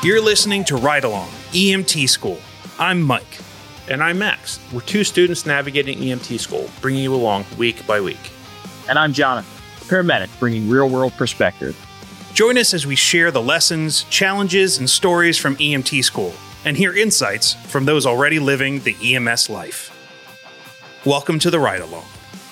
You're listening to Ride Along, EMT School. I'm Mike. And I'm Max. We're two students navigating EMT school, bringing you along week by week. And I'm Jonathan, paramedic, bringing real-world perspective. Join us as we share the lessons, challenges, and stories from EMT school, and hear insights from those already living the EMS life. Welcome to the Ride Along.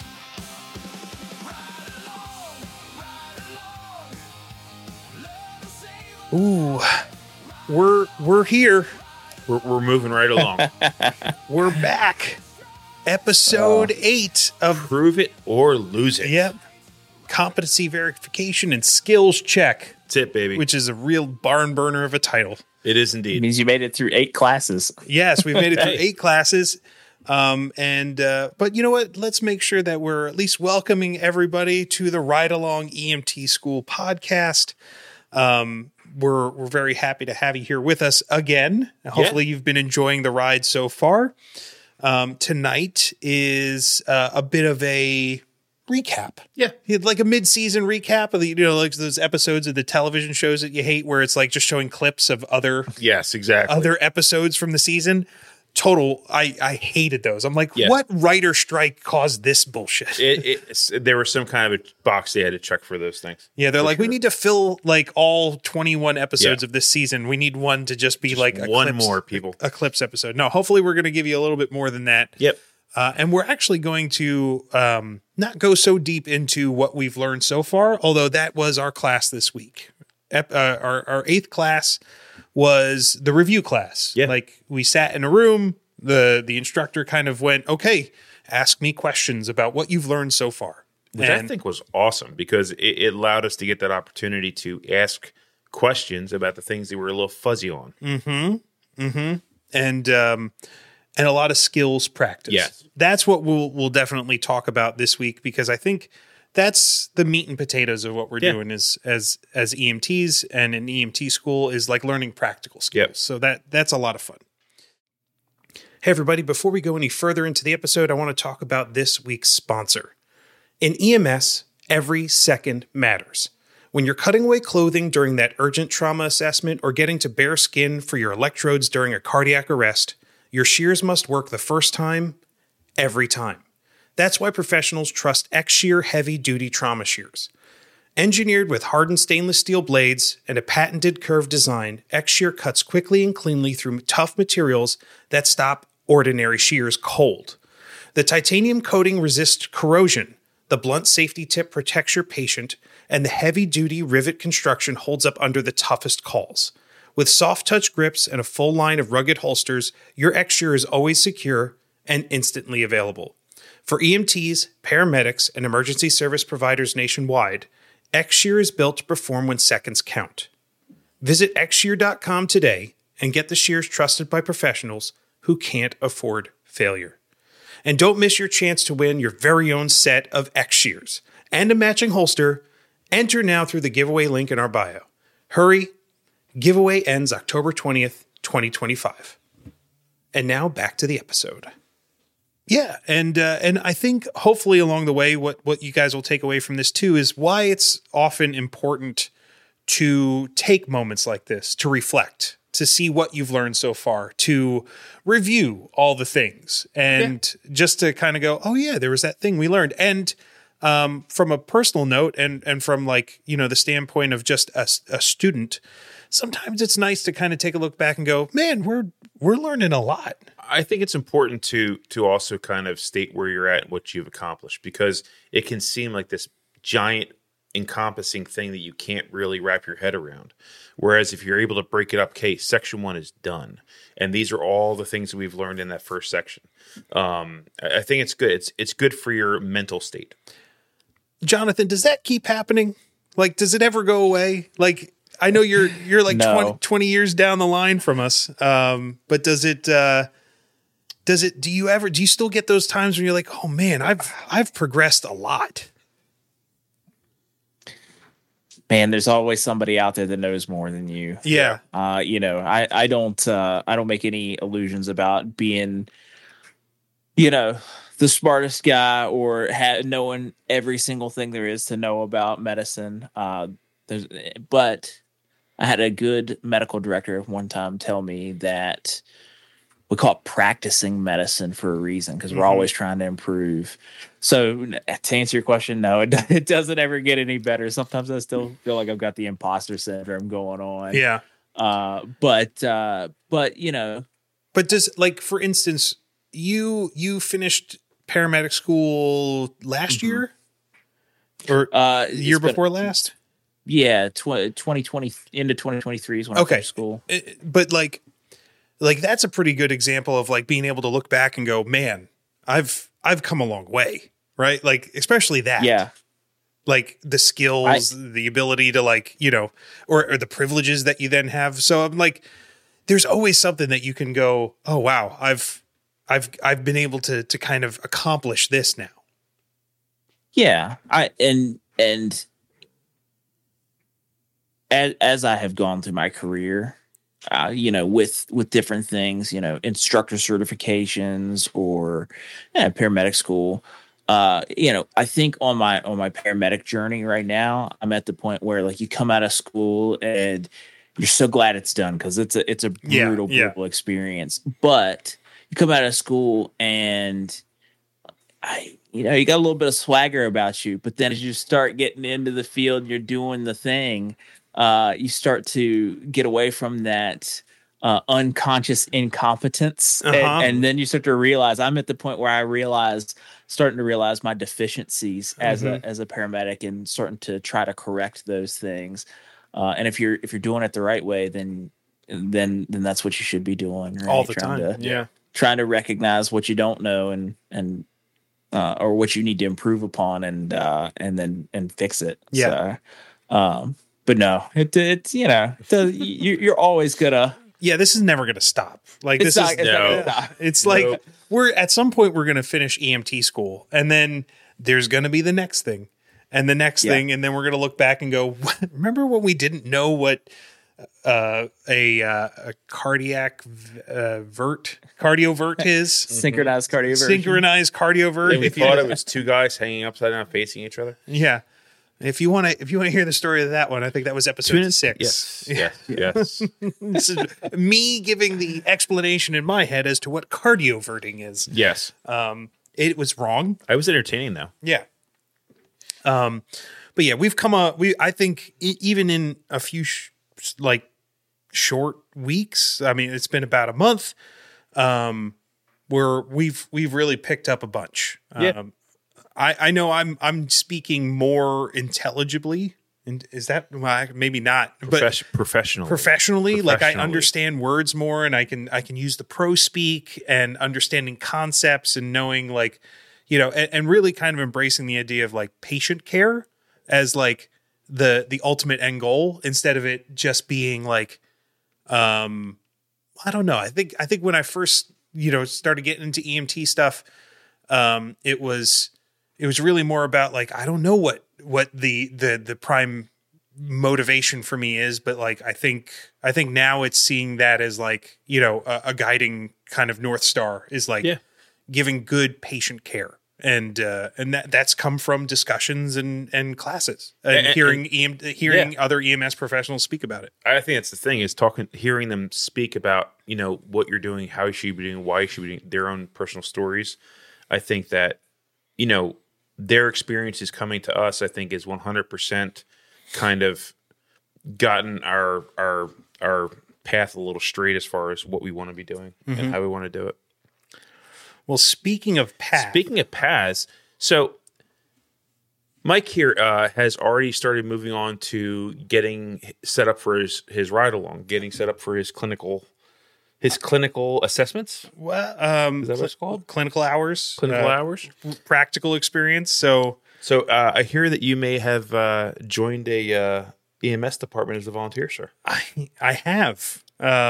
Ooh, we're here. We're moving right along. We're back. Episode 8 of Prove It or Lose It. Yep. Competency verification and skills check. That's it, baby. Which is a real barn burner of a title. It is It indeed. means you made it through 8 classes. Yes, we've made it through 8 classes. But you know what? Let's make sure that we're at least welcoming everybody to the Ride Along EMT School podcast. We're very happy to have you here with us again. Hopefully you've been enjoying the ride so far. Tonight is a bit of a recap. Yeah. Like a mid-season recap of the, like those episodes of the television shows that you hate where it's like just showing clips of other Yes, exactly. other episodes from the season. I hated those. I'm like, Yeah. what writer strike caused this bullshit? There was some kind of a box they had to check for those things. Yeah, they're For like, we sure. need to fill like all 21 episodes Yeah. of this season. We need one to just be Just like a one clips, more, people. a clips episode. No, hopefully we're going to give you a little bit more than that. Yep. And we're actually going to not go so deep into what we've learned so far, although that was our class this week. Our 8th class was the review class. Yeah. Like we sat in a room, the instructor kind of went, okay, ask me questions about what you've learned so far. Which I think was awesome because it allowed us to get that opportunity to ask questions about the things that we were a little fuzzy on. And a lot of skills practice. Yes. That's what we'll definitely talk about this week, because I think that's the meat and potatoes of what we're Yeah. doing as EMTs and in EMT school is like learning practical skills. Yep. So that's a lot of fun. Hey everybody, before we go any further into the episode, I want to talk about this week's sponsor. In EMS, every second matters. When you're cutting away clothing during that urgent trauma assessment or getting to bare skin for your electrodes during a cardiac arrest, your shears must work the first time, every time. That's why professionals trust X-Shear heavy-duty trauma shears. Engineered with hardened stainless steel blades and a patented curved design, X-Shear cuts quickly and cleanly through tough materials that stop ordinary shears cold. The titanium coating resists corrosion, the blunt safety tip protects your patient, and the heavy-duty rivet construction holds up under the toughest calls. With soft touch grips and a full line of rugged holsters, your X-Shear is always secure and instantly available. For EMTs, paramedics, and emergency service providers nationwide, X-Shear is built to perform when seconds count. Visit xshear.com today and get the shears trusted by professionals who can't afford failure. And don't miss your chance to win your very own set of X-Shears and a matching holster. Enter now through the giveaway link in our bio. Hurry! Giveaway ends October 20th, 2025. And now back to the episode. Yeah, and I think hopefully along the way, what you guys will take away from this too is why it's often important to take moments like this to reflect, to see what you've learned so far, to review all the things, and just to kind of go, oh yeah, there was that thing we learned. And from a personal note, and from like, the standpoint of just a student, sometimes it's nice to kind of take a look back and go, man, we're learning a lot. I think it's important to also kind of state where you're at and what you've accomplished, because it can seem like this giant encompassing thing that you can't really wrap your head around. Whereas if you're able to break it up, okay, section 1 is done. And these are all the things that we've learned in that first section. I think it's good. It's good for your mental state. Jonathan, does that keep happening? Like, does it ever go away? Like, I know you're like No. 20 years down the line from us. But do you still get those times when you're like, oh man, I've progressed a lot? Man, there's always somebody out there that knows more than you. Yeah. I don't make any illusions about being, the smartest guy or knowing every single thing there is to know about medicine. But I had a good medical director one time tell me that we call it practicing medicine for a reason, because we're always trying to improve. So to answer your question, no, it doesn't ever get any better. Sometimes I still feel like I've got the imposter syndrome going on. Yeah. But you know, but does, like, for instance, you finished paramedic school last year or year before last? Yeah. 2020 into 2023 is when I finished school. But like that's a pretty good example of like being able to look back and go, man, I've come a long way, right? Like, especially that. Yeah. Like the skills, the ability to, like, you know, or the privileges that you then have. So I'm like, there's always something that you can go, oh wow, I've been able to kind of accomplish this now. Yeah. And as I have gone through my career, you know, with different things, you know, instructor certifications or paramedic school, you know, I think on my paramedic journey right now, I'm at the point where, like, you come out of school and you're so glad it's done, because it's a brutal experience. But you come out of school and you know, you got a little bit of swagger about you, but then as you start getting into the field, you're doing the thing. You start to get away from that unconscious incompetence, and then you start to realize, I'm at the point where starting to realize my deficiencies as a paramedic, and starting to try to correct those things. And if you're doing it the right way, then that's what you should be doing, right? All the time. Trying to recognize what you don't know and or what you need to improve upon, and then fix it. Yeah. So, but no, it's you know, you're always gonna. Yeah, this is never gonna stop. Like, it's like we're at some point we're gonna finish EMT school, and then there's gonna be the next thing, and the next thing, and then we're gonna look back and go, remember when we didn't know what a cardiac cardiovert is? Synchronized cardiovert. Synchronized cardiovert. And we thought it was two guys hanging upside down facing each other. Yeah. If you want to hear the story of that one, I think that was episode 6. Yes. This is me giving the explanation in my head as to what cardioverting is. Yes. It was wrong. I was entertaining though. Yeah. But yeah, we've come I think even in a few short weeks, I mean, it's been about a month, where we've really picked up a bunch. I know I'm speaking more intelligibly. And is that, well, maybe not, but professionally, like I understand words more, and I can use the pro speak, and understanding concepts, and knowing, like, you know, and really kind of embracing the idea of like patient care as like the ultimate end goal, instead of it just being like, I don't know. I think when I first, you know, started getting into EMT stuff, it was really more about like, I don't know what the prime motivation for me is, but like, I think now it's seeing that as like, you know, a guiding kind of North Star is like giving good patient care. And that's come from discussions and classes, and hearing other EMS professionals speak about it. I think that's the thing, is hearing them speak about, you know, what you're doing, how you should be doing, why you should be doing, their own personal stories. I think that, you know, their experiences coming to us, I think, is 100% kind of gotten our path a little straight as far as what we want to be doing and how we want to do it. Well, speaking of paths, so Mike here has already started moving on to getting set up for his ride along, getting set up for his clinical assessments. Well, is that what it's called? Clinical hours. Practical experience. So I hear that you may have joined a EMS department as a volunteer, sir. I have.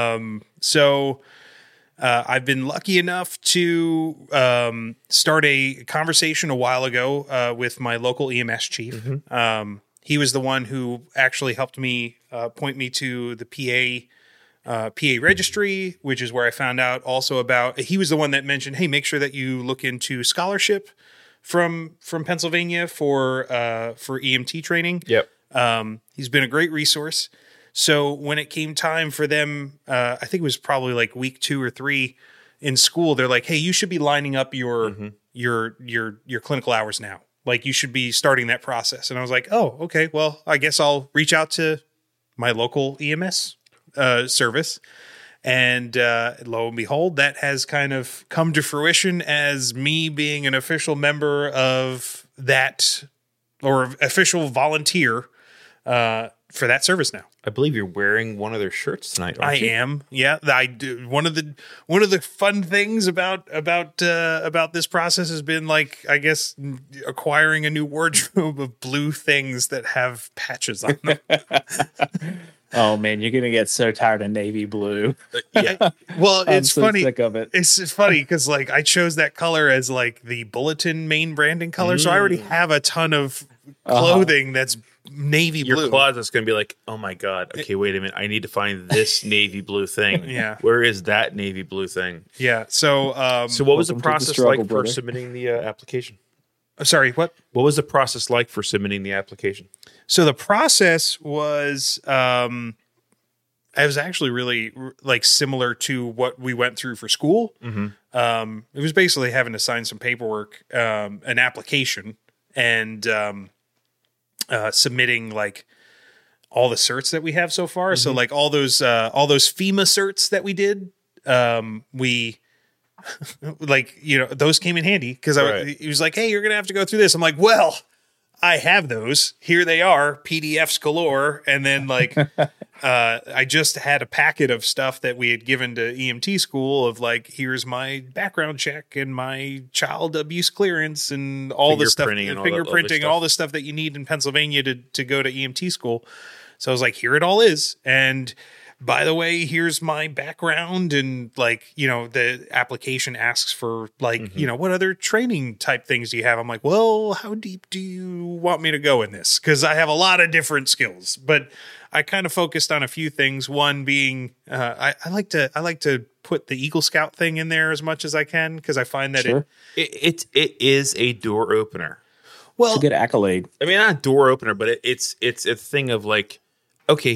I've been lucky enough to start a conversation a while ago with my local EMS chief. He was the one who actually helped me point me to the PA registry, which is where I found out also about. He was the one that mentioned, hey, make sure that you look into scholarship from Pennsylvania for EMT training. Yep. He's been a great resource. So when it came time for them, I think it was probably like week 2 or 3 in school, they're like, hey, you should be lining up your clinical hours now. Like you should be starting that process. And I was like, oh, okay, well, I guess I'll reach out to my local EMS service. And lo and behold, that has kind of come to fruition as me being an official member of that, or official volunteer for that service now. I believe you're wearing one of their shirts tonight, aren't you? I am. Yeah, I do. One of the fun things about this process has been, like, I guess, acquiring a new wardrobe of blue things that have patches on them. Oh man, you're gonna get so tired of navy blue. Yeah. Well, I'm it's so funny. sick of it. It's funny because, like, I chose that color as like the bulletin main branding color, so I already have a ton of clothing that's navy blue. Your closet's going to be like, oh my God. Okay, wait a minute. I need to find this navy blue thing. Yeah. Where is that navy blue thing? Yeah. So, So what was the welcome to the process struggle, like for brother. submitting the application? sorry, what? What was the process like for submitting the application? So the process was, it was actually really like similar to what we went through for school. It was basically having to sign some paperwork, an application, and submitting like all the certs that we have so far. So like all those FEMA certs that we did, we like, you know, those came in handy because Right. he was like, hey, you're going to have to go through this. I'm like, well, I have those. Here they are, PDFs galore. And then like, I just had a packet of stuff that we had given to EMT school of like, here's my background check and my child abuse clearance and all the stuff, Fingerprinting and all that other fingerprinting, stuff. all the stuff that you need in Pennsylvania to go to EMT school. So I was like, here it all is. And by the way, here's my background. And like, you know, the application asks for like, you know, what other training type things do you have? I'm like, well, how deep do you want me to go in this? Because I have a lot of different skills, but I kind of focused on a few things. One being, I like to put the Eagle Scout thing in there as much as I can, because I find that Sure. It is a door opener. well, It's a good accolade. I mean, not a door opener, but it's a thing of like, okay,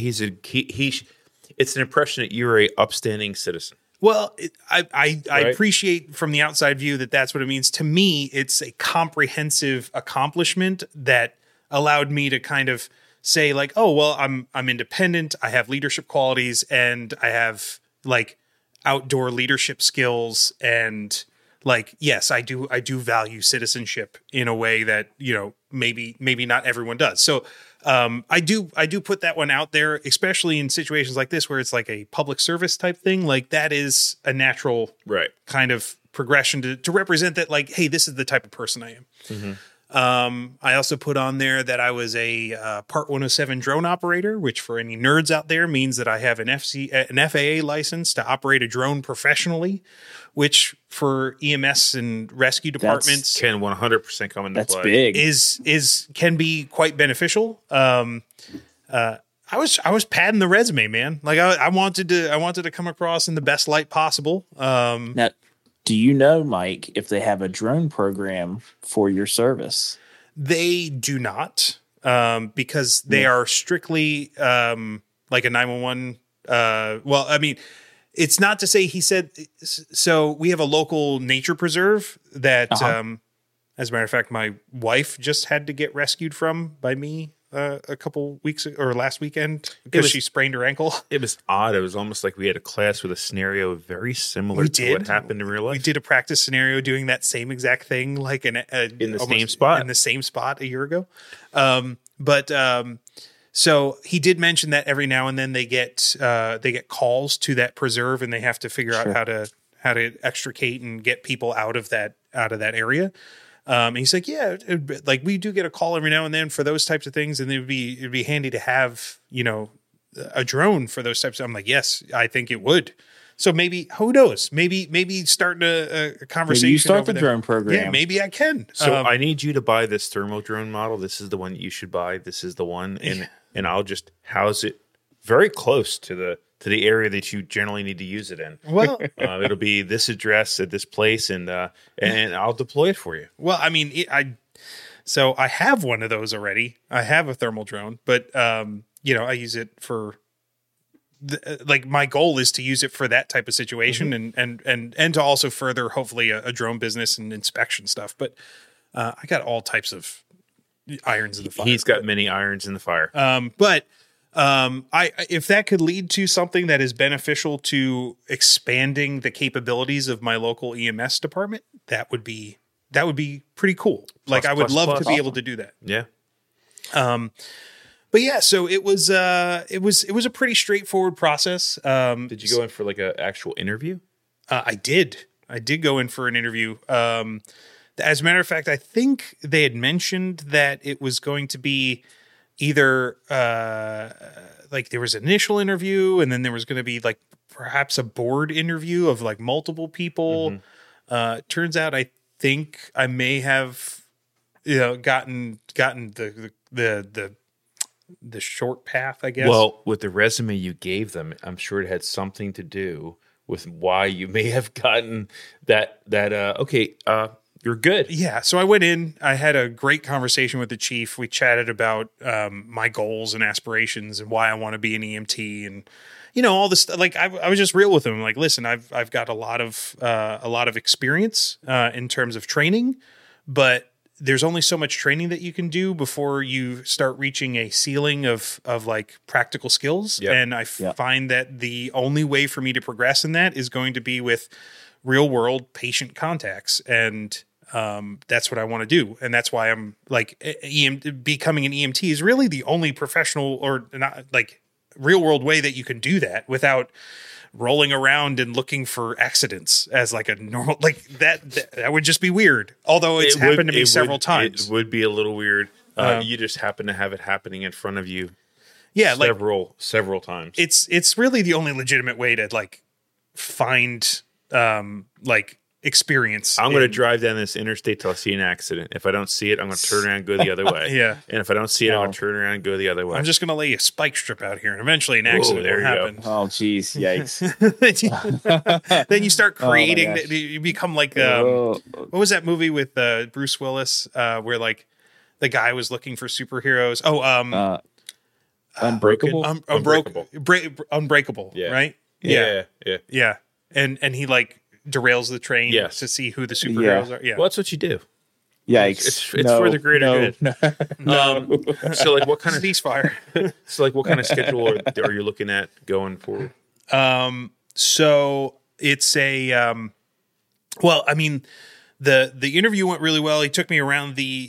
it's an impression that you're a upstanding citizen. Well, I Right. appreciate from the outside view that that's what it means. To me, it's a comprehensive accomplishment that allowed me to kind of say like, oh, well, I'm independent. I have leadership qualities and I have like outdoor leadership skills. And like, yes, I do value citizenship in a way that, you know, maybe not everyone does. So I do put that one out there, especially in situations like this where it's like a public service type thing. Like that is a natural Right. kind of progression to represent that, like, hey, this is the type of person I am. I also put on there that I was a Part 107 drone operator, which for any nerds out there means that I have an FAA license to operate a drone professionally, which for EMS and rescue departments Can 100% come into That's play. big. can be quite beneficial. I was padding the resume, man. Like I wanted to come across in the best light possible. Now, do you know, Mike, if they have a drone program for your service? They do not, because they are strictly like a 911. Well, I mean, it's not to say he said. So we have a local nature preserve that, as a matter of fact, my wife just had to get rescued from by me a couple weeks or last weekend because she sprained her ankle. It was odd. It was almost like we had a class with a scenario very similar to what happened in real life. We did a practice scenario doing that same exact thing, like in the same spot. In the same spot a year ago. So he did mention that every now and then they get calls to that preserve, and they have to figure out how to extricate and get people out of that area. And he's like, yeah, like we do get a call every now and then for those types of things, and it'd be handy to have, you know, a drone for those types. I'm like, yes, I think it would. So maybe, who knows? Maybe starting a conversation. Maybe you start over the there. drone program. Yeah, maybe I can. So I need you to buy this thermal drone model. This is the one you should buy. This is the one, and I'll just house it very close to the area that you generally need to use it in. Well, It'll be this address at this place, and I'll deploy it for you. well, I mean, so I have one of those already. I have a thermal drone, but you know, I use it for like my goal is to use it for that type of situation and to also further hopefully a drone business and inspection stuff. But I got all types of irons in the fire. He's got many irons in the fire. But if that could lead to something that is beneficial to expanding the capabilities of my local EMS department, that would be pretty cool. Like I would love to be able to do that. Yeah. But yeah, so it was a pretty straightforward process. Did you go in for like an actual interview? I did go in for an interview. As a matter of fact, I think they had mentioned that it was going to be either like there was an initial interview and then there was going to be like perhaps a board interview of like multiple people. Turns out I think I may have gotten the short path, I guess. Well, with the resume you gave them, I'm sure it had something to do with why you may have gotten that you're good. Yeah. So I went in, I had a great conversation with the chief. We chatted about my goals and aspirations and why I want to be an EMT and, all this. Like I was just real with him. Like, listen, I've got a lot of experience in terms of training, but there's only so much training that you can do before you start reaching a ceiling of like practical skills. Yep. And I find that the only way for me to progress in that is going to be with real world patient contacts. And that's what I want to do. And that's why I'm like becoming an EMT is really the only professional or not like real world way that you can do that without rolling around and looking for accidents as like a normal, like that would just be weird. Although it's happened to me several times. It would be a little weird. You just happen to have it happening in front of you. Yeah. Several times. It's really the only legitimate way to like find like experience. I'm going to drive down this interstate till I see an accident. If I don't see it, I'm going to turn around and go the other way. Yeah. And if I don't see it, I'm going to turn around and go the other way. I'm just going to lay a spike strip out here and eventually an accident will happen. Oh, geez. Yikes. Then you start creating, you become like, what was that movie with Bruce Willis where like the guy was looking for superheroes? Unbreakable? Unbreakable. Yeah. Right? Yeah. And he like derails the train to see who the superheroes are. Yeah. Well, that's what you do. Yikes. It's for the greater good. So like what kind of ceasefire? So like what kind of schedule are you looking at going forward? So it's a well, I mean the interview went really well. He took me around the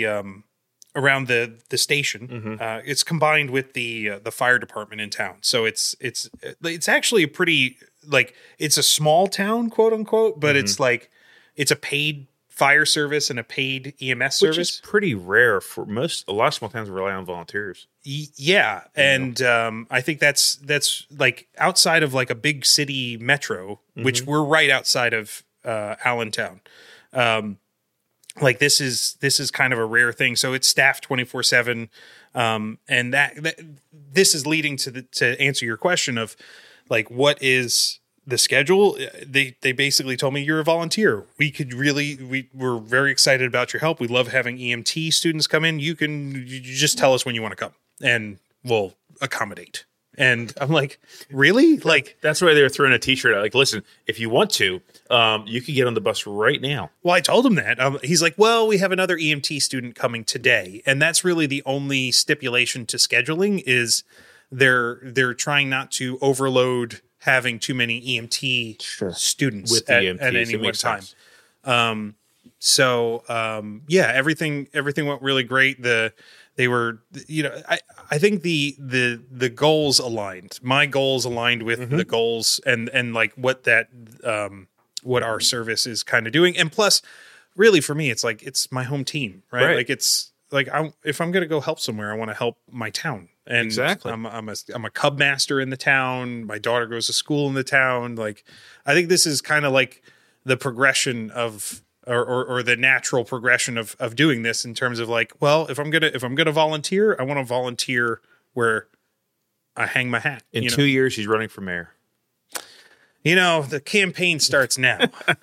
station. It's combined with the fire department in town. So it's actually a pretty like it's a small town, quote unquote, but it's like it's a paid fire service and a paid EMS service. Which is pretty rare for a lot of small towns rely on volunteers. Yeah. And I think that's like outside of like a big city metro, which we're right outside of Allentown. Like this is kind of a rare thing. So it's staffed 24/7. And that this is leading to answer your question of like, what is the schedule? They basically told me you're a volunteer. We're very excited about your help. We love having EMT students come in. You just tell us when you want to come and we'll accommodate. And I'm like, really? Like that's why they were throwing a t-shirt out. Like, listen, if you want to, you can get on the bus right now. Well, I told him that. He's like, well, we have another EMT student coming today. And that's really the only stipulation to scheduling is they're trying not to overload having too many EMT students with at EMTs, any one time. Everything went really great. They were, I think the goals aligned. My goals aligned with the goals and like what what our service is kind of doing. And plus, really for me, it's like it's my home team, right? Like it's like if I'm going to go help somewhere, I want to help my town. And exactly. I'm a Cub master in the town. My daughter goes to school in the town. Like, I think this is kind of like the progression of, or the natural progression of doing this in terms of like, well, if I'm gonna volunteer, I want to volunteer where I hang my hat. In 2 years, he's running for mayor. The campaign starts now.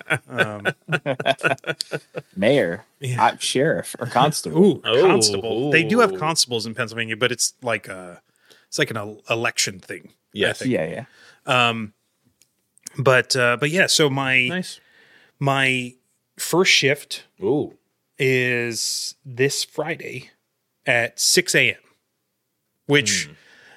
Mayor, sheriff, or constable. Constable. They do have constables in Pennsylvania, but it's like It's like an election thing. Yes. Yeah. But yeah, so Nice. my first shift Ooh. is this Friday at 6 a.m., which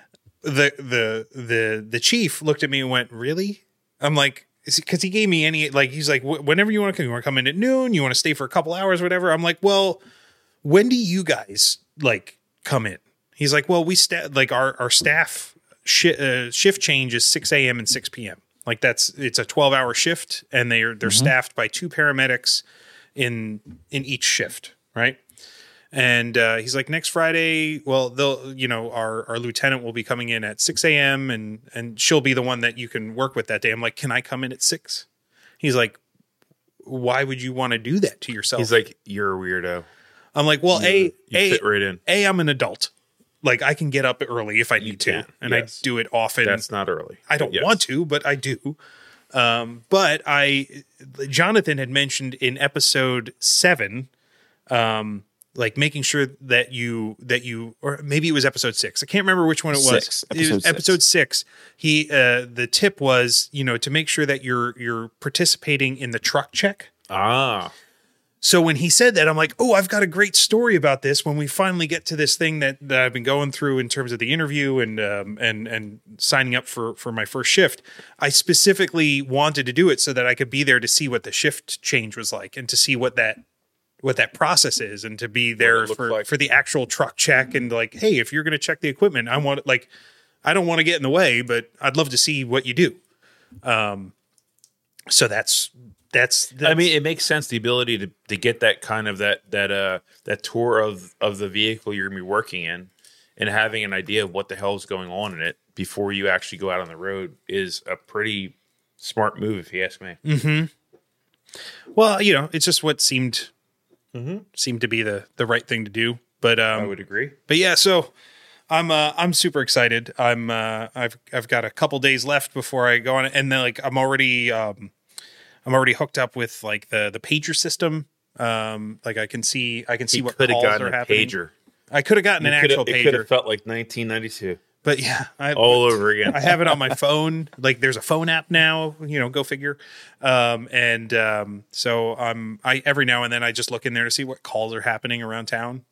the chief looked at me and went, "Really?" I'm like, because he gave me he's like, whenever you want to come, you want to come in at noon, you want to stay for a couple hours, whatever. I'm like, well, when do you guys like come in? He's like, well, we our staff shift change is 6 a.m. and 6 p.m. Like it's a 12-hour shift, and they're staffed by 2 paramedics in each shift, right? And he's like, next Friday, well, our lieutenant will be coming in at 6 a.m. and she'll be the one that you can work with that day. I'm like, can I come in at 6? He's like, why would you want to do that to yourself? He's like, you're a weirdo. I'm like, well, You fit right in. I'm an adult. Like, I can get up early if I need to, and yes. I do it often. That's not early. I don't want to, but I do. But Jonathan had mentioned in episode 7, like making sure that you, or maybe it was episode 6. I can't remember which one it was. Episode 6. He, the tip was, to make sure that you're participating in the truck check. Ah. So when he said that, I'm like, oh, I've got a great story about this when we finally get to this thing that I've been going through in terms of the interview and signing up for my first shift. I specifically wanted to do it so that I could be there to see what the shift change was like and to see what that process is, and to be there for the actual truck check, and like, hey, if you're going to check the equipment, I don't want to get in the way, but I'd love to see what you do. So that's I mean, it makes sense, the ability to get that kind of that tour of the vehicle you're going to be working in, and having an idea of what the hell is going on in it before you actually go out on the road is a pretty smart move, if you ask me. Mm-hmm. Well, it's just what seemed to be the right thing to do. But I would agree. But yeah, so I'm super excited. I've got a couple days left before I go on it, and then like I'm already hooked up with like the pager system. Like I can see what calls are happening. Pager. I could have gotten an actual pager. It could have felt like 1992. But yeah, all over again. I have it on my phone. Like there's a phone app now, go figure. So I every now and then I just look in there to see what calls are happening around town,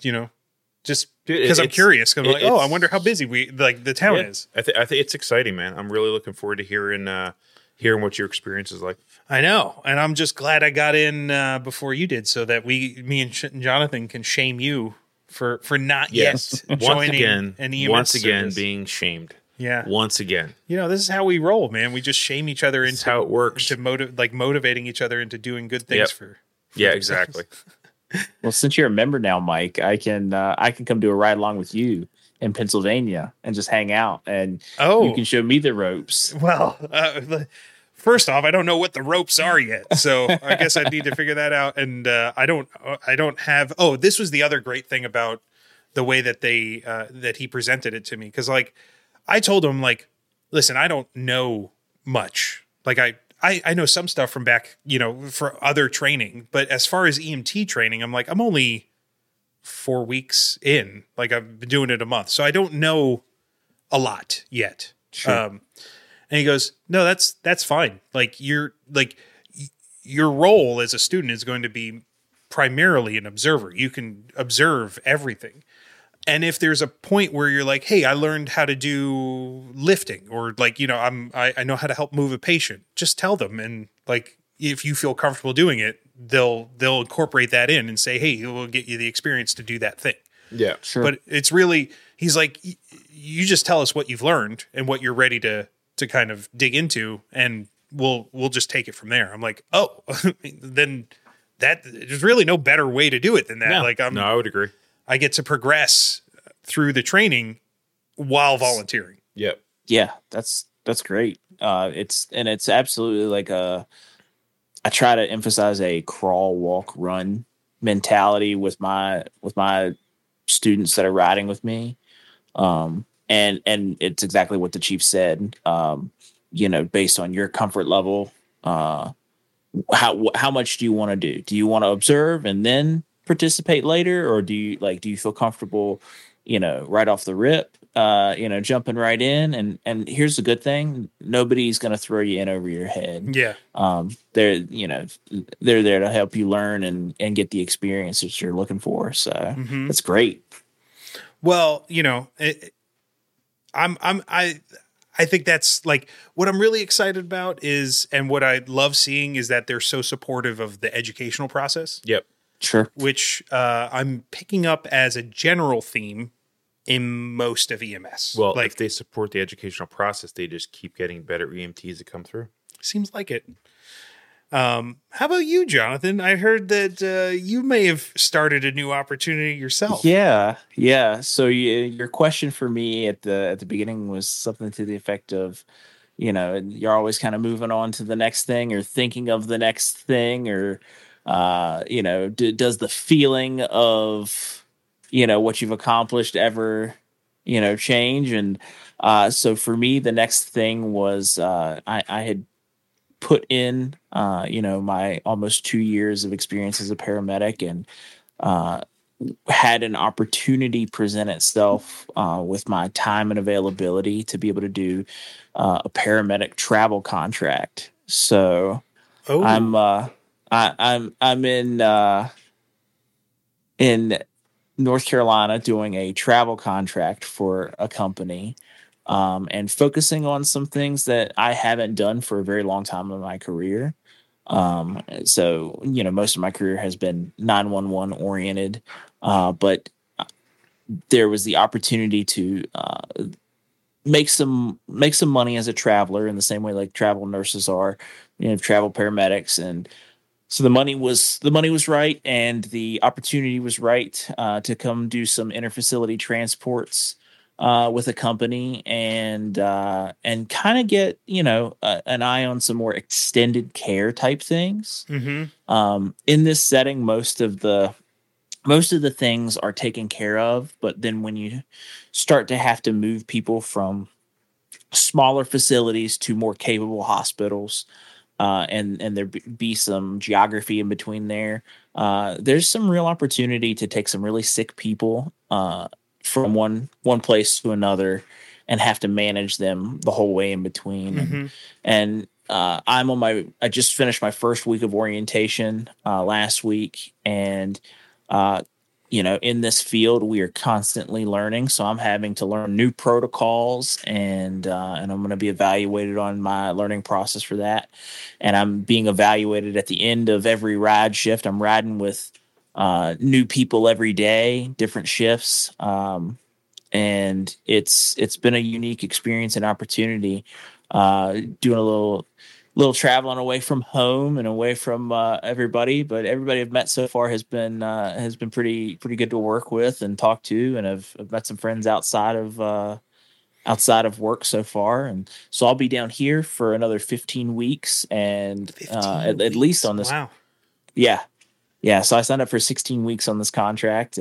just because I'm curious. I'm like, I wonder how busy the town is. I think it's exciting, man. I'm really looking forward to hearing what your experience is like. I know. And I'm just glad I got in before you did, so that me and Jonathan can shame you for not yet joining an EMS once again service. Being shamed. Yeah. Once again. This is how we roll, man. We just shame each other into how it works. To motivating each other into doing good things for yeah, exactly. Well, since you're a member now, Mike, I can come do a ride along with you in Pennsylvania and just hang out, and you can show me the ropes. Well, first off, I don't know what the ropes are yet, so I guess I need to figure that out. And I don't have. Oh, this was the other great thing about the way that that he presented it to me, because like I told him, like, listen, I don't know much. Like I know some stuff from back, for other training, but as far as EMT training, I'm like, I'm only 4 weeks in. Like I've been doing it a month, so I don't know a lot yet. Sure. And he goes, no, that's fine. Like your role as a student is going to be primarily an observer. You can observe everything. And if there's a point where you're like, hey, I learned how to do lifting, or like, I know how to help move a patient, just tell them. And like, if you feel comfortable doing it, they'll incorporate that in and say, hey, we'll get you the experience to do that thing. Yeah, sure. But it's really, he's like, you just tell us what you've learned and what you're ready to kind of dig into, and we'll just take it from there. I'm like, oh, then there's really no better way to do it than that. No, I would agree. I get to progress through the training while volunteering. Yep. Yeah, that's great. It's absolutely like I try to emphasize a crawl, walk, run mentality with my students that are riding with me. And it's exactly what the chief said. Based on your comfort level, how much do you want to do? Do you want to observe and then participate later, or do you feel comfortable, right off the rip? jumping right in. And here's the good thing: nobody's going to throw you in over your head. Yeah. They're there to help you learn and get the experience that you're looking for. So that's great. Well, I think that's like what I'm really excited about is, and what I love seeing is that they're so supportive of the educational process. Yep. Sure. Which I'm picking up as a general theme in most of EMS. Well, if they support the educational process, they just keep getting better EMTs that come through. Seems like it. How about you, Jonathan? I heard that you may have started a new opportunity yourself. Yeah. So your question for me at the beginning was something to the effect of, you're always kind of moving on to the next thing or thinking of the next thing, or does the feeling of what you've accomplished ever change? And so for me, the next thing was I had put in my almost 2 years of experience as a paramedic, and had an opportunity present itself with my time and availability to be able to do a paramedic travel contract. So I'm in North Carolina doing a travel contract for a company, and focusing on some things that I haven't done for a very long time in my career. So most of my career has been 911 oriented, but there was the opportunity to make some money as a traveler in the same way like travel nurses are, travel paramedics. And so the money was right, and the opportunity was right to come do some interfacility transports with a company, and kind of get an eye on some more extended care type things. In this setting, most of the things are taken care of, but then when you start to have to move people from smaller facilities to more capable hospitals, and there be some geography in between there, there's some real opportunity to take some really sick people from one place to another and have to manage them the whole way in between. And I just finished my first week of orientation last week, and in this field we are constantly learning. So I'm having to learn new protocols, and I'm going to be evaluated on my learning process for that. And I'm being evaluated at the end of every ride shift. I'm riding with new people every day, different shifts. And it's been a unique experience and opportunity, doing a little traveling away from home and away from everybody. But everybody I've met so far has been pretty good to work with and talk to, and I've met some friends outside of work so far. And so I'll be down here for another 15 weeks, and 15 at least on this. Wow. Yeah. So I signed up for 16 weeks on this contract,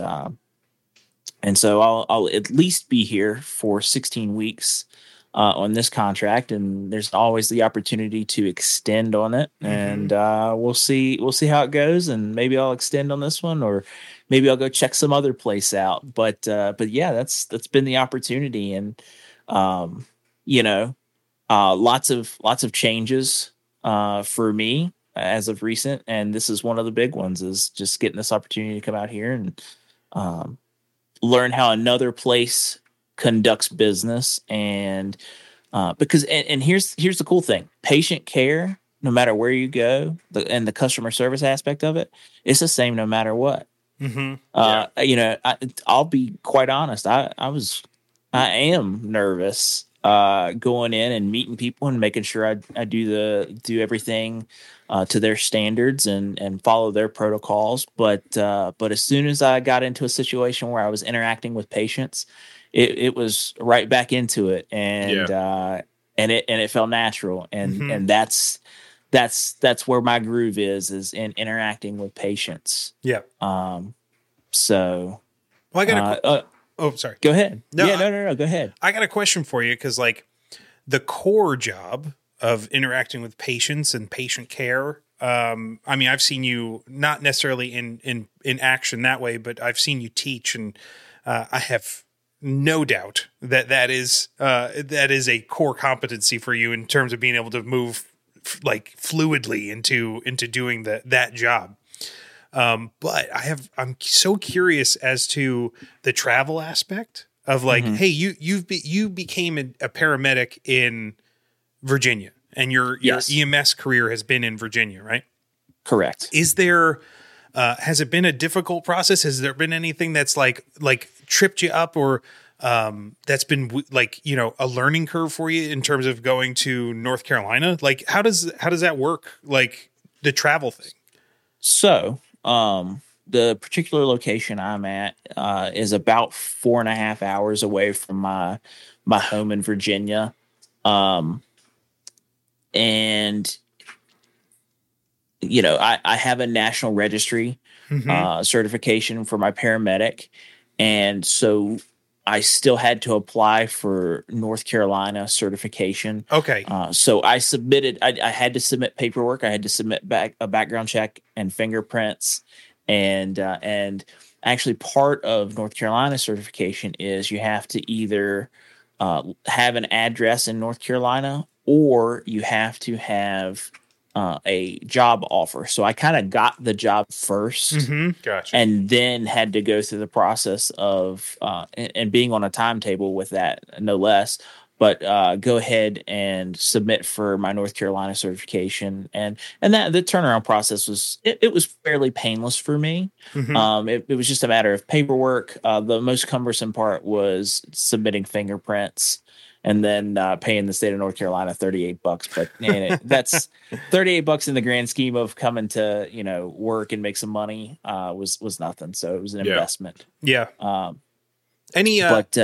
and so I'll at least be here for 16 weeks on this contract, and there's always the opportunity to extend on it. And we'll see how it goes, and maybe I'll extend on this one, or maybe I'll go check some other place out. But yeah, that's been the opportunity, and lots of changes for me as of recent, and this is one of the big ones, is just getting this opportunity to come out here and learn how another place conducts business. And because here's the cool thing: patient care, no matter where you go, and the customer service aspect of it, it's the same no matter what. I'll be quite honest. I am nervous going in and meeting people and making sure I do everything to their standards and follow their protocols. But as soon as I got into a situation where I was interacting with patients, it was right back into it, and it felt natural, and that's where my groove is in interacting with patients. Yeah. So. Well, I got sorry. Go ahead. No, Go ahead. I got a question for you, because like the core job of interacting with patients and patient care. I've seen you not necessarily in action that way, but I've seen you teach, and I have no doubt that that is a core competency for you in terms of being able to move like fluidly into doing that job. But I'm so curious as to the travel aspect of like, hey, you became a paramedic in Virginia, and your EMS career has been in Virginia, right? Correct. Is there has it been a difficult process? Has there been anything that's like tripped you up, or that's been like, you know, a learning curve for you in terms of going to North Carolina? Like, how does that work? Like the travel thing. So, the particular location I'm at is about 4.5 hours away from my home in Virginia. And you know, I have a national registry certification for my paramedic. And so I still had to apply for North Carolina certification. Okay. So I submitted, I had to submit paperwork. I had to submit back a background check and fingerprints. And actually part of North Carolina certification is you have to either have an address in North Carolina, or you have to have a job offer. So I kind of got the job first, Gotcha. and then had to go through the process of and being on a timetable with that, no less. But go ahead and submit for my North Carolina certification, and that the turnaround process was it was fairly painless for me. It was just a matter of paperwork. The most cumbersome part was submitting fingerprints, and then paying the state of North Carolina $38. But that's $38 in the grand scheme of coming to, you know, work and make some money was nothing. So it was an investment. Yeah. Any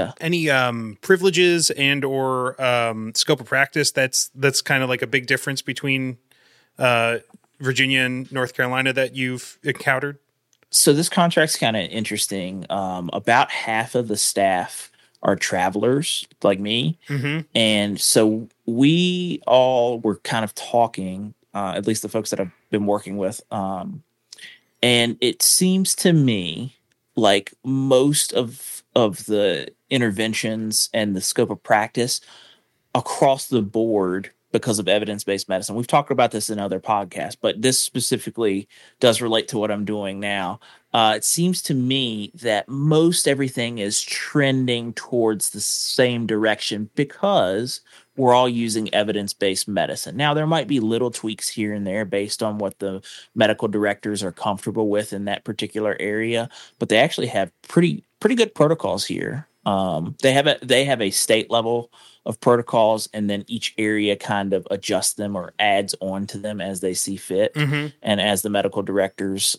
privileges and or scope of practice that's kind of like a big difference between Virginia and North Carolina that you've encountered? So this contract's kind of interesting. About half of the staff are travelers like me. And so we all were kind of talking, at least the folks that I've been working with. And it seems to me like most of the interventions and the scope of practice across the board, because of evidence-based medicine. We've talked about this in other podcasts, but this specifically does relate to what I'm doing now. It seems to me that most everything is trending towards the same direction because we're all using evidence-based medicine. Now, there might be little tweaks here and there based on what the medical directors are comfortable with in that particular area, but they actually have pretty good protocols here. They have a state level of protocols, and then each area kind of adjusts them or adds on to them as they see fit. And as the medical directors,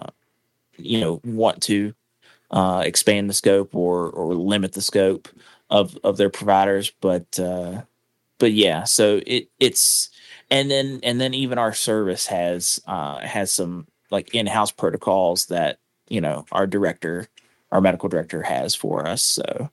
want to expand the scope or limit the scope of their providers. But yeah, so it's, and then even our service has some like in-house protocols that, you know, our medical director has for us. So,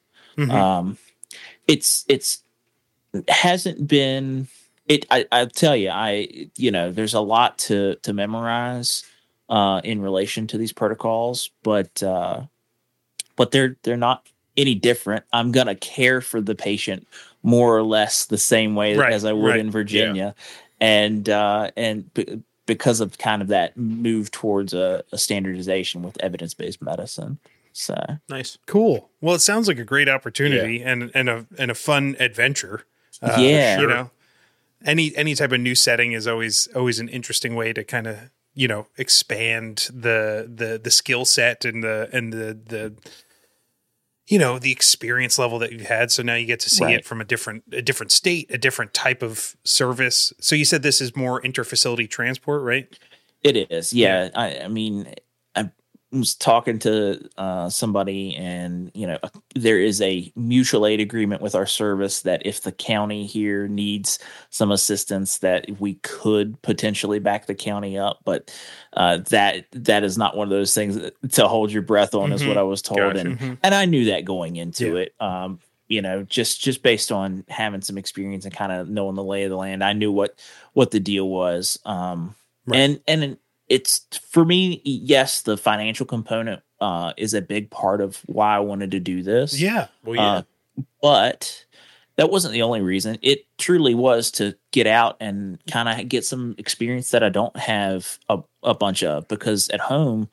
it's hasn't been it. I'll tell you, there's a lot to memorize in relation to these protocols, but they're not any different. I'm gonna care for the patient more or less the same way as I would in Virginia, and because of kind of that move towards a standardization with evidence-based medicine. So nice, cool. Well, it sounds like a great opportunity and a fun adventure. You know, any type of new setting is always an interesting way to kind of, you know, expand the skill set and the you know, the experience level that you've had. So now you get to see it from a different state, a different type of service. So you said this is more interfacility transport, right? It is. Yeah. I mean, I was talking to somebody, and, you know, there is a mutual aid agreement with our service that if the county here needs some assistance, that we could potentially back the county up. But that is not one of those things to hold your breath on, is what I was told. Gotcha. And I knew that going into it, you know, just based on having some experience and kind of knowing the lay of the land, I knew what the deal was. And it's, for me, yes, the financial component is a big part of why I wanted to do this. Yeah. Well, yeah. But that wasn't the only reason. It truly was to get out and kind of get some experience that I don't have a bunch of, because at home,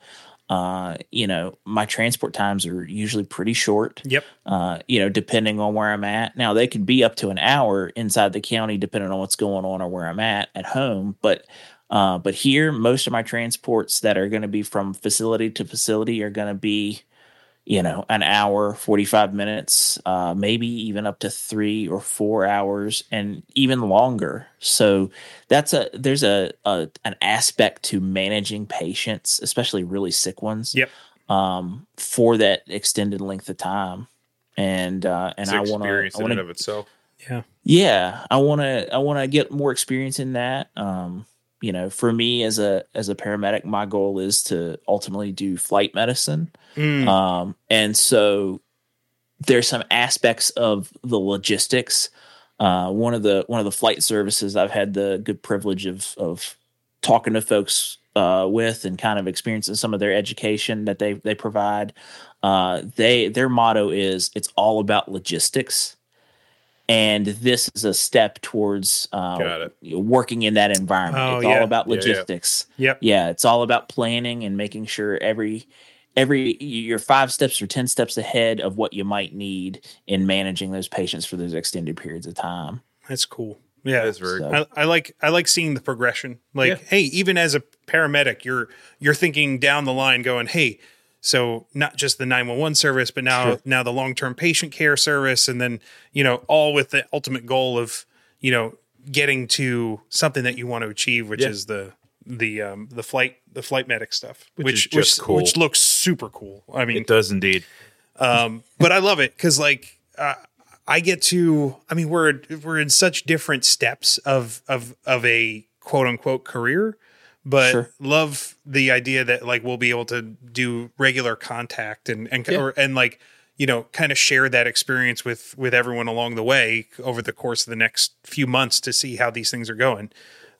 my transport times are usually pretty short. Yep. Depending on where I'm at. Now they could be up to an hour inside the county, depending on what's going on or where I'm at home. But here, most of my transports that are going to be from facility to facility are going to be, an hour, 45 minutes, maybe even up to 3 or 4 hours, and even longer. So there's an aspect to managing patients, especially really sick ones. Yep. For that extended length of time, and I want to in and of itself. Yeah, I want to get more experience in that. For me as a paramedic, my goal is to ultimately do flight medicine. And so there's some aspects of the logistics. One of the flight services I've had the good privilege of talking to folks with and kind of experiencing some of their education that they provide. Their motto is, it's all about logistics. And this is a step towards working in that environment. It's all about logistics. Yeah. It's all about planning and making sure you're 5 steps or 10 steps ahead of what you might need in managing those patients for those extended periods of time. That's cool. Yeah, that's very cool. I like seeing the progression. Hey, even as a paramedic, you're thinking down the line, going, hey. So not just the 911 service, but now the long-term patient care service, and then, all with the ultimate goal of, getting to something that you want to achieve, which is the flight medic stuff, which looks super cool. I mean, it does indeed. But I love it because I get to, we're in such different steps of a quote unquote career. But love the idea that we'll be able to do regular contact and kind of share that experience with everyone along the way over the course of the next few months to see how these things are going.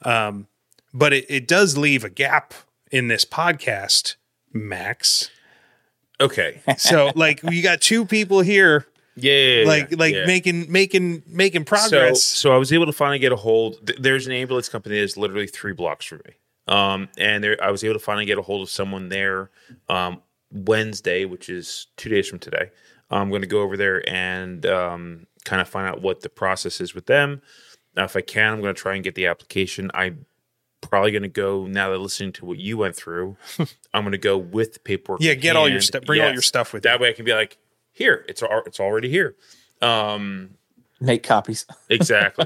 But it does leave a gap in this podcast, Max. Okay. So we got 2 people here. Making progress. So I was able to finally get a hold. There's an ambulance company that's literally 3 blocks from me. I was able to finally get a hold of someone there Wednesday, which is 2 days from today. I'm going to go over there and kind of find out what the process is with them. Now, if I can, I'm going to try and get the application. I'm probably going to go, now that listening to what you went through, I'm going to go with the paperwork. Yeah, get all your stuff. Bring all your stuff with you. That way I can be like, here, it's already here. Make copies. Exactly.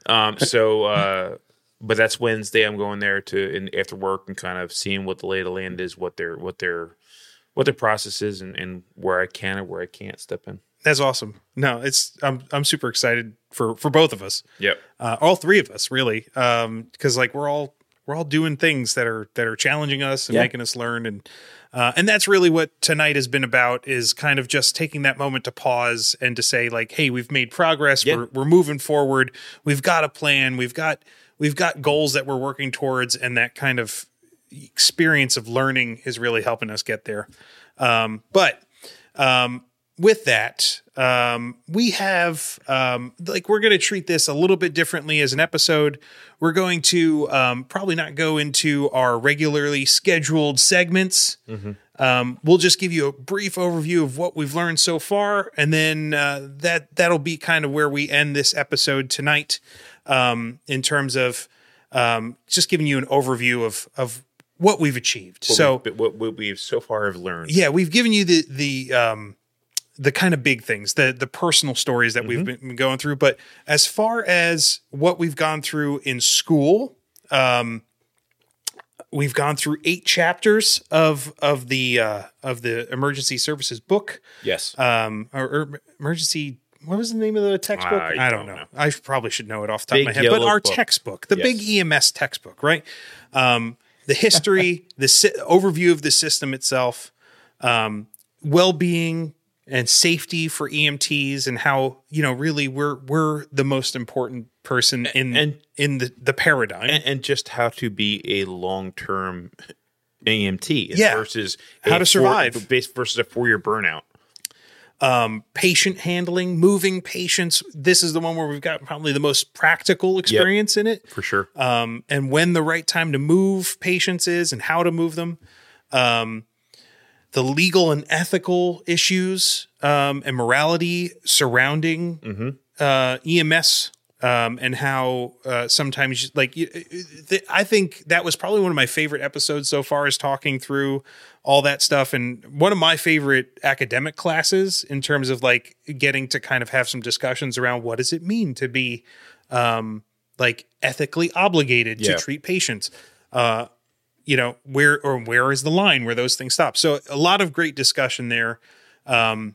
But that's Wednesday. I'm going there after work and kind of seeing what the lay of the land is, what their process is, and where I can and where I can't step in. That's awesome. No, I'm super excited for both of us. Yep. All 3 of us really. Because we're all doing things that are challenging us and making us learn, and that's really what tonight has been about, is kind of just taking that moment to pause and to say hey, we've made progress. Yeah. We're moving forward. We've got a plan. We've got goals that we're working towards, and that kind of experience of learning is really helping us get there. With that, we have, we're going to treat this a little bit differently as an episode. We're going to probably not go into our regularly scheduled segments. Mm-hmm. We'll just give you a brief overview of what we've learned so far, and then that'll be kind of where we end this episode tonight. In terms of just giving you an overview of what we've achieved. What we've so far have learned. Yeah, we've given you the kind of big things, the personal stories that we've been going through. But as far as what we've gone through in school, we've gone through 8 chapters of the emergency services book. Yes. Or emergency. What was the name of the textbook? I don't know. I probably should know it off the top of my head. But our textbook, the big EMS textbook, right? The history, the overview of the system itself, well-being and safety for EMTs, and how really we're the most important person in the paradigm, and just how to be a long-term EMT Yeah. versus How to survive. versus a 4-year burnout. Patient handling, moving patients. This is the one where we've got probably the most practical experience in it. For sure. And when the right time to move patients is and how to move them. The legal and ethical issues and morality surrounding EMS and how sometimes I think that was probably one of my favorite episodes so far, is talking through all that stuff, and one of my favorite academic classes in terms of like getting to kind of have some discussions around what does it mean to be like ethically obligated to treat patients. Where is the line where those things stop? So a lot of great discussion there. And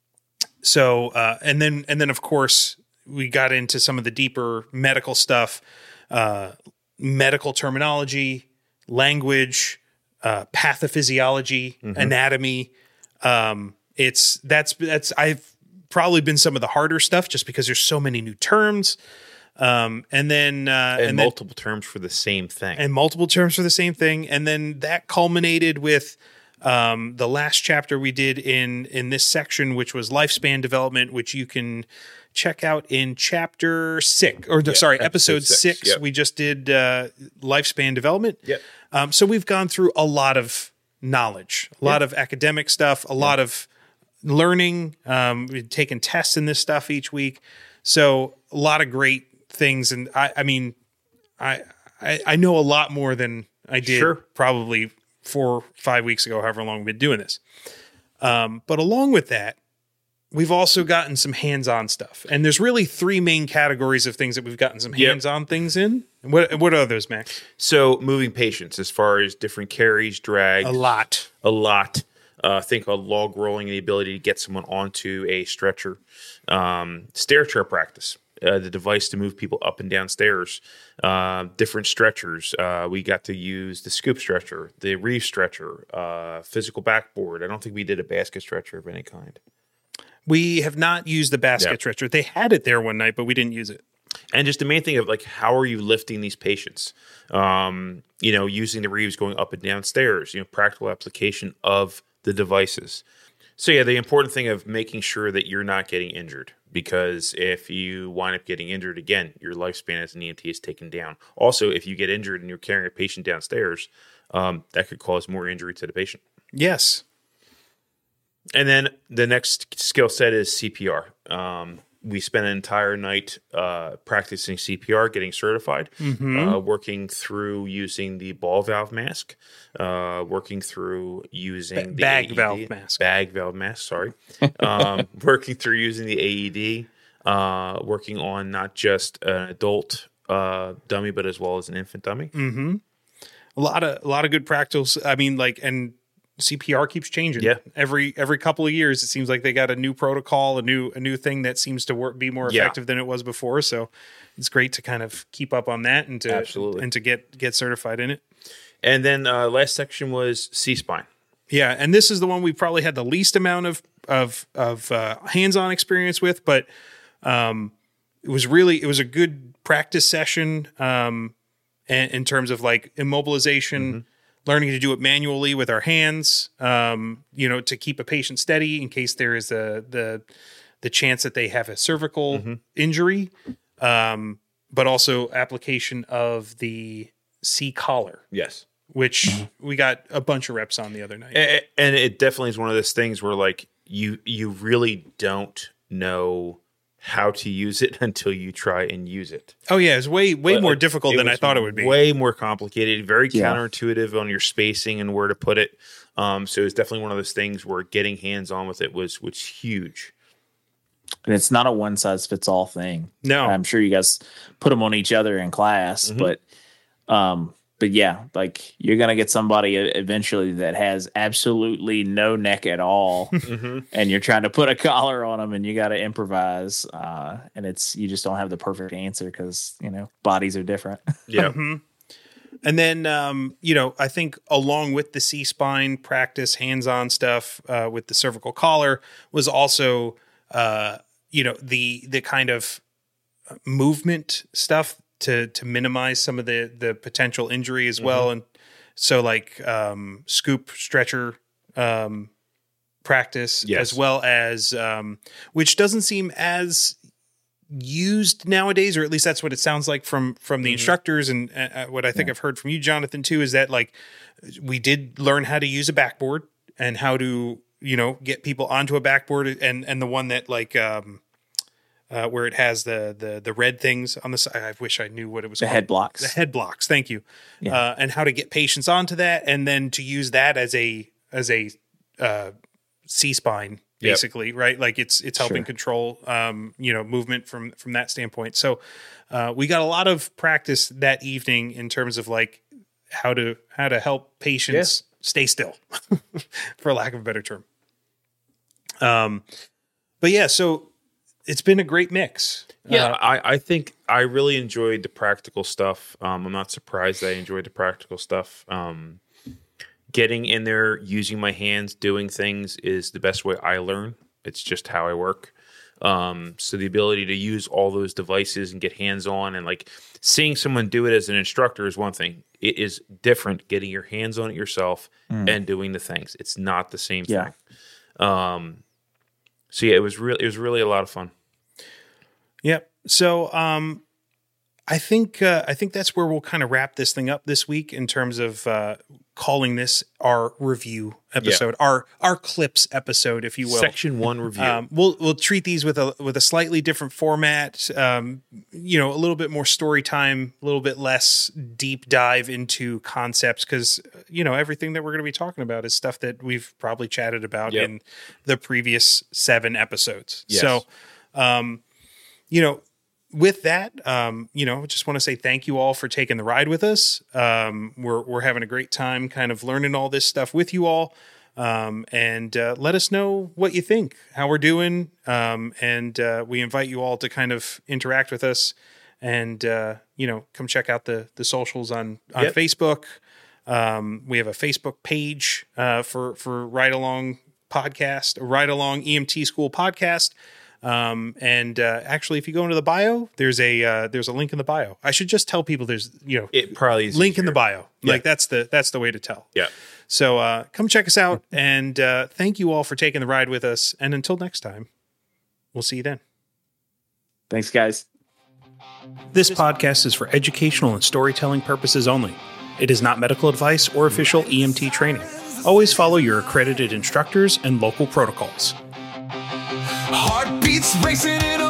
then of course we got into some of the deeper medical stuff, medical terminology, language, pathophysiology, anatomy. I've probably been some of the harder stuff just because there's so many new terms. And multiple terms for the same thing. And then that culminated with the last chapter we did in this section, which was lifespan development, which you can check out in episode 6. Yep. We just did lifespan development. Yep. So we've gone through a lot of knowledge, a lot of academic stuff, a lot of learning. We've taken tests in this stuff each week. So a lot of great things. And I mean, I know a lot more than I did probably 4 or 5 weeks ago, however long we've been doing this. But along with that, we've also gotten some hands-on stuff. And there's really 3 main categories of things that we've gotten some hands-on things in. What are those, Max? So moving patients, as far as different carries, drags. A lot. Think of log rolling, the ability to get someone onto a stretcher. Stair chair practice, the device to move people up and down stairs. Different stretchers. We got to use the scoop stretcher, the reef stretcher, physical backboard. I don't think we did a basket stretcher of any kind. We have not used the basket stretcher. They had it there one night, but we didn't use it. And just the main thing of like, how are you lifting these patients? Using the reeves, going up and down stairs, practical application of the devices. So the important thing of making sure that you're not getting injured, because if you wind up getting injured again, your lifespan as an EMT is taken down. Also, if you get injured and you're carrying a patient downstairs, that could cause more injury to the patient. Yes. And then the next skill set is CPR. We spent an entire night practicing CPR, getting certified, working through using the ball valve mask, working through using the bag AED, valve mask. Bag valve mask, sorry. Working through using the AED, working on not just an adult dummy, but as well as an infant dummy. Mm-hmm. A lot of good practicals. I mean, and CPR keeps changing. Yeah. Every couple of years, it seems like they got a new protocol, a new thing that seems to be more effective than it was before. So it's great to kind of keep up on that and to get certified in it. And then last section was C-spine. Yeah, and this is the one we probably had the least amount of hands-on experience with, but it was a good practice session in terms of like immobilization. Learning to do it manually with our hands, to keep a patient steady in case there is the chance that they have a cervical injury, but also application of the C-collar. Yes. Which we got a bunch of reps on the other night. And it definitely is one of those things where like you really don't know how to use it until you try and use it. Oh yeah, it's way more difficult than I thought it would be. Way more complicated, very counterintuitive on your spacing and where to put it. So it's definitely one of those things where getting hands on with it was huge. And it's not a one size fits all thing. No, I'm sure you guys put them on each other in class, but yeah, like you're going to get somebody eventually that has absolutely no neck at all. And you're trying to put a collar on them and you got to improvise. And you just don't have the perfect answer because, bodies are different. Yeah. And then, I think along with the C-spine practice, hands-on stuff with the cervical collar was also, the kind of movement stuff to minimize some of the potential injury as well. And So like scoop stretcher practice, Yes. as well as which doesn't seem as used nowadays, or at least that's what it sounds like from the instructors, and what I think I've heard from you, Jonathan, too, is that like we did learn how to use a backboard and how to, you know, get people onto a backboard, and the one that like where it has the red things on the side. I wish I knew what it was called. Head blocks. The head blocks. Thank you. Yeah. And how to get patients onto that, and then to use that as a C-spine, basically, right? Like it's helping control, you know, movement from that standpoint. So we got a lot of practice that evening in terms of like how to help patients stay still, for lack of a better term. But yeah, so it's been a great mix. Yeah, I think I really enjoyed the practical stuff. I'm not surprised that I enjoyed the practical stuff. Getting in there, using my hands, doing things is the best way I learn. It's just how I work. So the ability to use all those devices and get hands-on, and like seeing someone do it as an instructor is one thing. It is different getting your hands on it yourself and doing the things. It's not the same thing. So yeah, it was really a lot of fun. Yep. So I think that's where we'll kind of wrap this thing up this week in terms of calling this our review episode, our clips episode, if you will. Section 1 review. We'll treat these with a slightly different format. You know, a little bit more story time, a little bit less deep dive into concepts, because you know everything that we're going to be talking about is stuff that we've probably chatted about in the previous 7 episodes. Yes. So, you know, with that, you know, just want to say thank you all for taking the ride with us. We're having a great time kind of learning all this stuff with you all. And let us know what you think, how we're doing. And we invite you all to kind of interact with us, and, you know, come check out the socials on Facebook. We have a Facebook page for Ride Along Podcast, Ride Along EMT School Podcast. And actually, if you go into the bio, there's a link in the bio. I should just tell people there's, you know, It probably is link easier. in the bio. Yeah. Like that's the way to tell. Yeah. So come check us out, and thank you all for taking the ride with us. And until next time, we'll see you then. Thanks, guys. This podcast is for educational and storytelling purposes only. It is not medical advice or official EMT training. Always follow your accredited instructors and local protocols. Heartbeats racing in a